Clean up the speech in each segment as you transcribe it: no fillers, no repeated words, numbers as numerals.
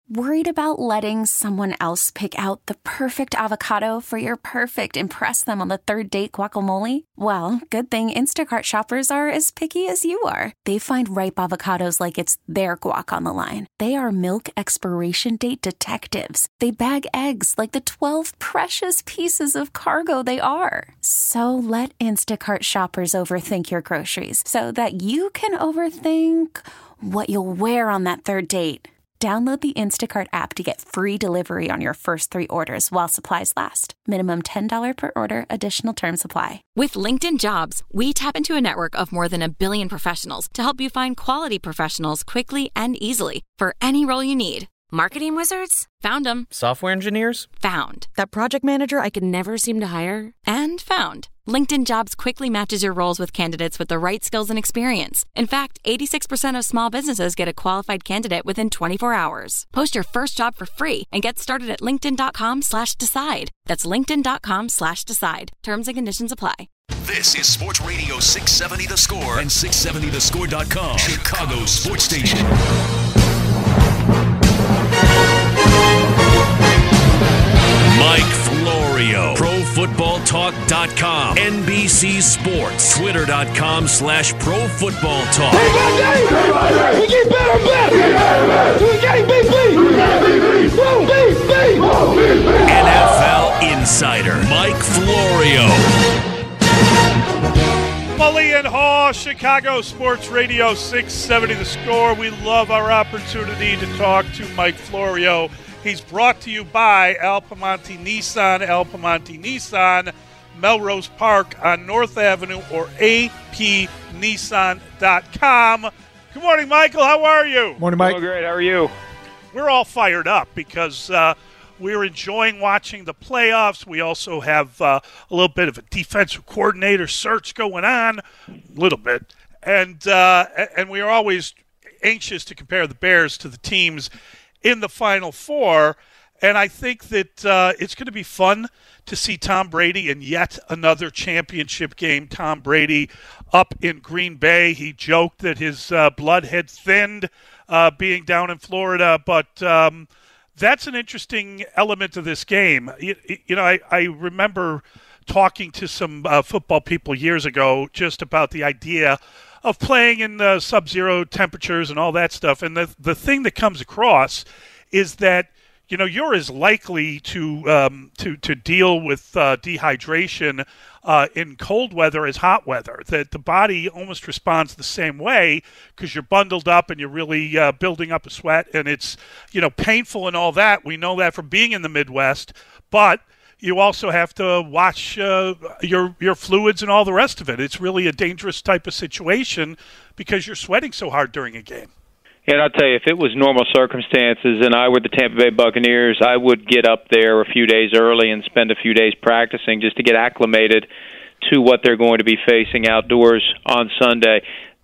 Worried about letting someone else pick out the perfect avocado for your perfect impress them on the third date guacamole? Well, good thing Instacart shoppers are as picky as you are. They find ripe avocados like it's their guac on the line. They are milk expiration date detectives. They bag eggs like the 12 precious pieces of cargo they are. So let Instacart shoppers overthink your groceries so that you can overthink what you'll wear on that third date. Download the Instacart app to get free delivery on your first 3 orders while supplies last. Minimum $10 per order. Additional terms apply. With LinkedIn Jobs, we tap into a network of more than 1 billion professionals to help you find quality professionals quickly and easily for any role you need. Marketing wizards? Found them. Software engineers? Found. That project manager I could never seem to hire? And found. LinkedIn Jobs quickly matches your roles with candidates with the right skills and experience. In fact, 86% of small businesses get a qualified candidate within 24 hours. Post your first job for free and get started at linkedin.com/decide. That's linkedin.com/decide. Terms and conditions apply. This is Sports Radio 670 The Score and 670thescore.com, Chicago's sports station. Mike Florio, ProFootballTalk.com, NBC Sports, Twitter.com/ProFootballTalk. We get better and better. We can't beat NFL Insider, Mike Florio. Mully and Haw, Chicago Sports Radio 670 The Score. We love our opportunity to talk to Mike Florio. He's brought to you by Al Piemonte Nissan, Al Piemonte Nissan, Melrose Park on North Avenue, or apnissan.com. Good morning, Michael. How are you? Morning, Mike. Oh, great. How are you? We're all fired up because we're enjoying watching the playoffs. We also have a little bit of a defensive coordinator search going on, a little bit. And we are always anxious to compare the Bears to the teams in the Final Four, and I think that it's going to be fun to see Tom Brady in yet another championship game. Tom Brady up in Green Bay. He joked that his blood had thinned being down in Florida, but that's an interesting element of this game. You know, I remember talking to some football people years ago just about the idea of playing in sub-zero temperatures and all that stuff. And the thing that comes across is that, you know, you're as likely to deal with dehydration in cold weather as hot weather. That the body almost responds the same way because you're bundled up and you're really building up a sweat, and it's, you know, painful and all that. We know that from being in the Midwest, but you also have to watch your fluids and all the rest of it. It's really a dangerous type of situation because you're sweating so hard during a game. Yeah, and I'll tell you, if it was normal circumstances and I were the Tampa Bay Buccaneers, I would get up there a few days early and spend a few days practicing just to get acclimated to what they're going to be facing outdoors on Sunday.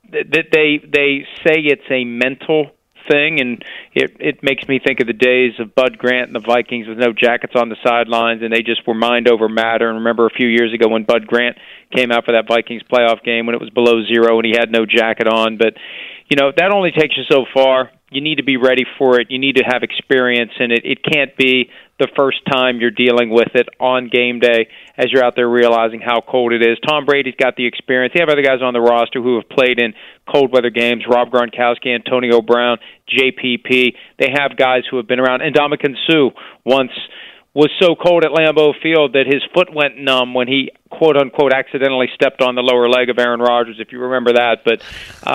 They say it's a mental thing, and it makes me think of the days of Bud Grant and the Vikings with no jackets on the sidelines, and they just were mind over matter. And remember a few years ago when Bud Grant came out for that Vikings playoff game when it was below zero and he had no jacket on. But, you know, that only takes you so far. You need to be ready for it. You need to have experience in it. It can't be the first time you're dealing with it on game day as you're out there realizing how cold it is. Tom Brady's got the experience. They have other guys on the roster who have played in cold weather games, Rob Gronkowski, Antonio Brown, JPP. They have guys who have been around. And Ndamukong Suh once was so cold at Lambeau Field that his foot went numb when he, quote-unquote, accidentally stepped on the lower leg of Aaron Rodgers, if you remember that. But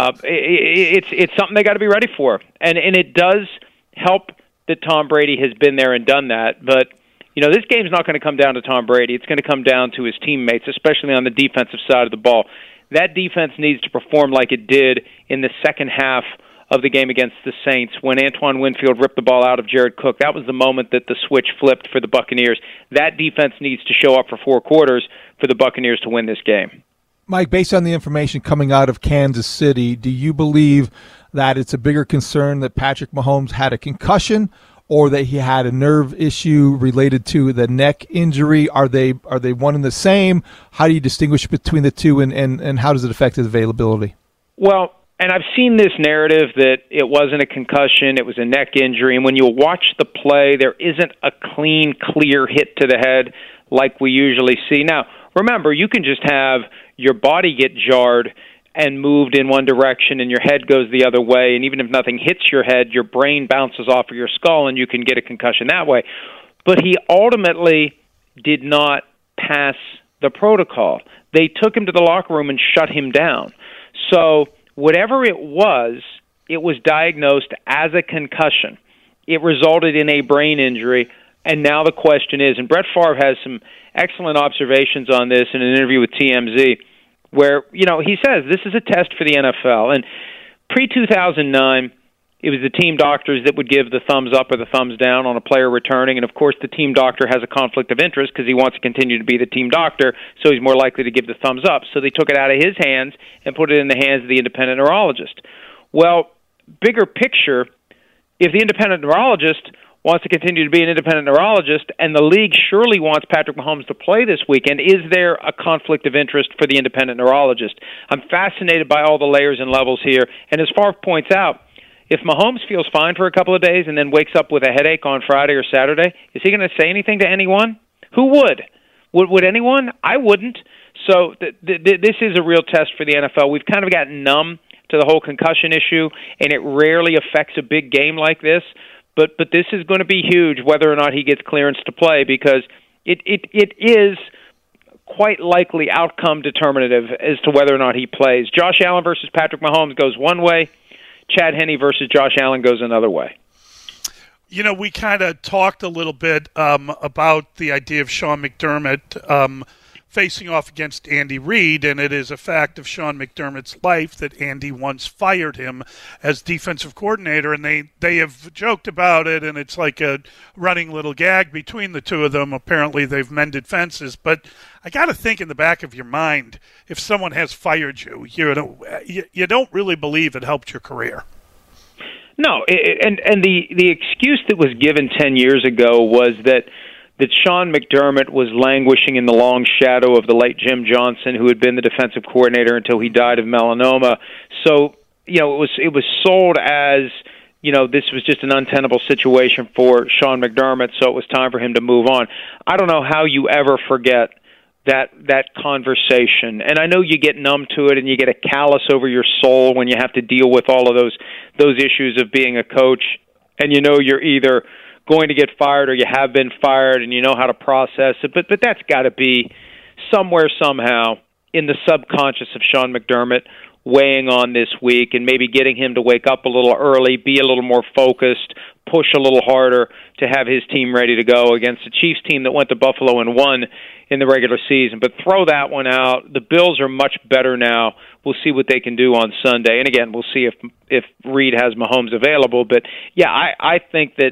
it's something they got to be ready for. And it does help that Tom Brady has been there and done that. But, you know, this game's not going to come down to Tom Brady. It's going to come down to his teammates, especially on the defensive side of the ball. That defense needs to perform like it did in the second half of the game against the Saints when Antoine Winfield ripped the ball out of Jared Cook. That was the moment that the switch flipped for the Buccaneers. That defense needs to show up for 4 quarters for the Buccaneers to win this game. Mike, based on the information coming out of Kansas City, do you believe that it's a bigger concern that Patrick Mahomes had a concussion or that he had a nerve issue related to the neck injury? Are they one and the same? How do you distinguish between the two, and how does it affect his availability? Well, And I've seen this narrative that it wasn't a concussion, it was a neck injury. And when you watch the play, there isn't a clean, clear hit to the head like we usually see. Now, remember, you can just have your body get jarred and moved in one direction and your head goes the other way. And even if nothing hits your head, your brain bounces off of your skull and you can get a concussion that way. But he ultimately did not pass the protocol. They took him to the locker room and shut him down. So whatever it was diagnosed as a concussion. It resulted in a brain injury, and now the question is, and Brett Favre has some excellent observations on this in an interview with TMZ, where, he says this is a test for the NFL. And pre-2009, it was the team doctors that would give the thumbs up or the thumbs down on a player returning, and of course the team doctor has a conflict of interest because he wants to continue to be the team doctor, so he's more likely to give the thumbs up. So they took it out of his hands and put it in the hands of the independent neurologist. Well, bigger picture, if the independent neurologist wants to continue to be an independent neurologist and the league surely wants Patrick Mahomes to play this weekend, is there a conflict of interest for the independent neurologist? I'm fascinated by all the layers and levels here, and as Favre points out, if Mahomes feels fine for a couple of days and then wakes up with a headache on Friday or Saturday, is he going to say anything to anyone? Who would? Would anyone? I wouldn't. So this is a real test for the NFL. We've kind of gotten numb to the whole concussion issue, and it rarely affects a big game like this. But this is going to be huge, whether or not he gets clearance to play, because it is quite likely outcome determinative as to whether or not he plays. Josh Allen versus Patrick Mahomes goes one way. Chad Henne versus Josh Allen goes another way. We kind of talked a little bit about the idea of Sean McDermott facing off against Andy Reid, and it is a fact of Sean McDermott's life that Andy once fired him as defensive coordinator, and they have joked about it, and it's like a running little gag between the two of them. Apparently they've mended fences, but I got to think in the back of your mind, if someone has fired you, you don't really believe it helped your career. No, and the excuse that was given 10 years ago was that Sean McDermott was languishing in the long shadow of the late Jim Johnson, who had been the defensive coordinator until he died of melanoma. So, it was sold as, this was just an untenable situation for Sean McDermott, so it was time for him to move on. I don't know how you ever forget that conversation. And I know you get numb to it and you get a callus over your soul when you have to deal with all of those issues of being a coach, and you're either going to get fired or you have been fired and you know how to process it. But that's got to be somewhere, somehow, in the subconscious of Sean McDermott weighing on this week and maybe getting him to wake up a little early, be a little more focused, push a little harder to have his team ready to go against a Chiefs team that went to Buffalo and won in the regular season. But throw that one out. The Bills are much better now. We'll see what they can do on Sunday. And again, we'll see if Reid has Mahomes available. But yeah, I think that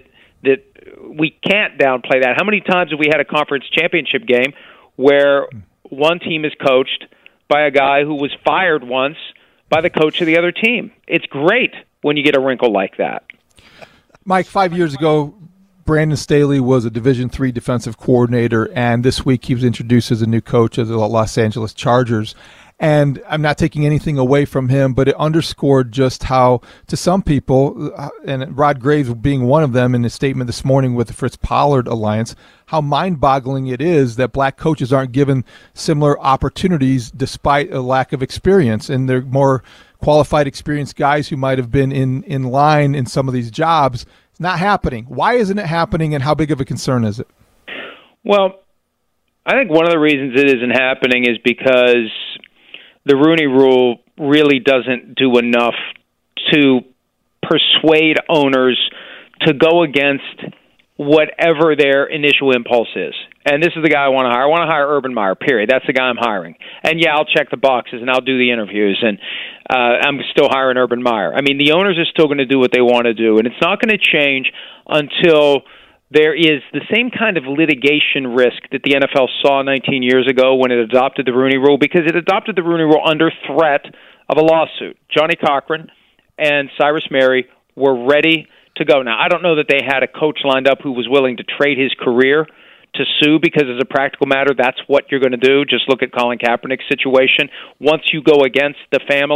we can't downplay that. How many times have we had a conference championship game where one team is coached by a guy who was fired once by the coach of the other team? It's great when you get a wrinkle like that. Mike, 5 years ago, Brandon Staley was a Division III defensive coordinator, and this week he was introduced as a new coach of the Los Angeles Chargers. And I'm not taking anything away from him, but it underscored just how, to some people, and Rod Graves being one of them in his statement this morning with the Fritz Pollard Alliance, how mind-boggling it is that black coaches aren't given similar opportunities despite a lack of experience. And they're more qualified, experienced guys who might have been in line in some of these jobs. It's not happening. Why isn't it happening, and how big of a concern is it? Well, I think one of the reasons it isn't happening is because the Rooney Rule really doesn't do enough to persuade owners to go against whatever their initial impulse is. And this is the guy I want to hire. I want to hire Urban Meyer, period. That's the guy I'm hiring. And yeah, I'll check the boxes and I'll do the interviews, and I'm still hiring Urban Meyer. I mean, the owners are still going to do what they want to do, and it's not going to change until there is the same kind of litigation risk that the NFL saw 19 years ago when it adopted the Rooney Rule, because it adopted the Rooney Rule under threat of a lawsuit. Johnny Cochran and Cyrus Mehri were ready to go. Now, I don't know that they had a coach lined up who was willing to trade his career to sue, because as a practical matter, that's what you're going to do. Just look at Colin Kaepernick's situation. Once you go against the family,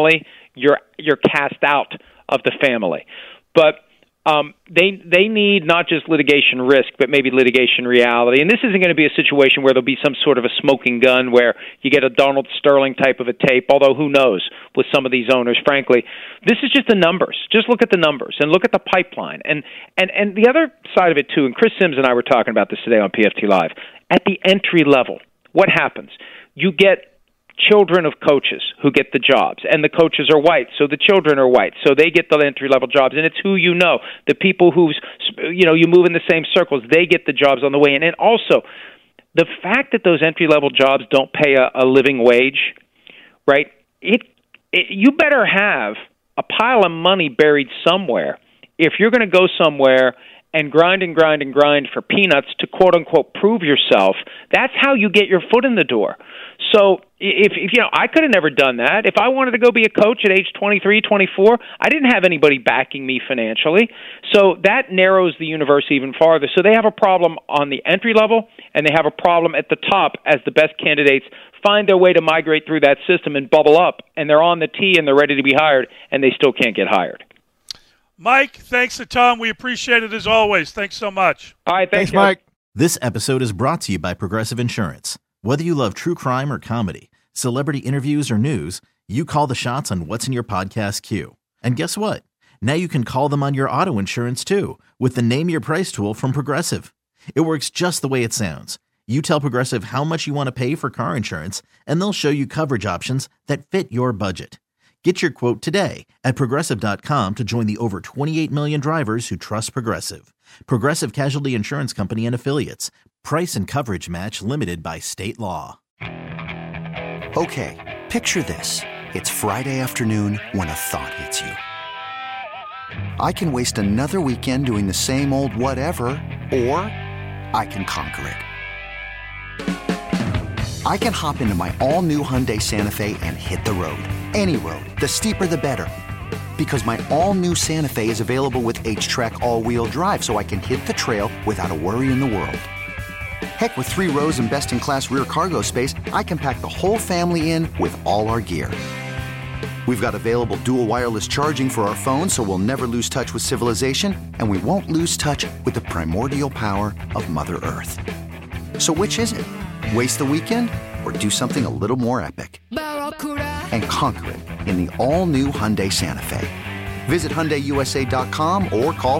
you're cast out of the family. But they need not just litigation risk, but maybe litigation reality. And this isn't going to be a situation where there'll be some sort of a smoking gun where you get a Donald Sterling type of a tape, although who knows with some of these owners, frankly. This is just the numbers. Just look at the numbers and look at the pipeline. And the other side of it, too, and Chris Sims and I were talking about this today on PFT Live, at the entry level, what happens? You get children of coaches who get the jobs, and the coaches are white, so the children are white, so they get the entry-level jobs, and it's who you know. The people who's, you move in the same circles, they get the jobs on the way in. And also, the fact that those entry-level jobs don't pay a living wage, right, you better have a pile of money buried somewhere if you're going to go somewhere and grind for peanuts to quote-unquote prove yourself. That's how you get your foot in the door. So if I could have never done that. If I wanted to go be a coach at age 23, 24, I didn't have anybody backing me financially. So that narrows the universe even farther. So they have a problem on the entry level, and they have a problem at the top as the best candidates find their way to migrate through that system and bubble up, and they're on the tee and they're ready to be hired, and they still can't get hired. Mike, thanks a ton. We appreciate it as always. Thanks so much. All right, thanks Mike. This episode is brought to you by Progressive Insurance. Whether you love true crime or comedy, celebrity interviews or news, you call the shots on what's in your podcast queue. And guess what? Now you can call them on your auto insurance too with the Name Your Price tool from Progressive. It works just the way it sounds. You tell Progressive how much you want to pay for car insurance, and they'll show you coverage options that fit your budget. Get your quote today at Progressive.com to join the over 28 million drivers who trust Progressive. Progressive Casualty Insurance Company and Affiliates. Price and coverage match limited by state law. Okay, picture this. It's Friday afternoon when a thought hits you. I can waste another weekend doing the same old whatever, or I can conquer it. I can hop into my all-new Hyundai Santa Fe and hit the road. Any road. The steeper, the better. Because my all-new Santa Fe is available with H-Track all-wheel drive, so I can hit the trail without a worry in the world. Heck, with 3 rows and best-in-class rear cargo space, I can pack the whole family in with all our gear. We've got available dual wireless charging for our phones, so we'll never lose touch with civilization, and we won't lose touch with the primordial power of Mother Earth. So which is it? Waste the weekend or do something a little more epic? And conquer it in the all-new Hyundai Santa Fe. Visit HyundaiUSA.com or call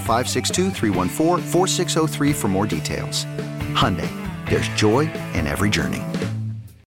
562-314-4603 for more details. Hyundai, there's joy in every journey.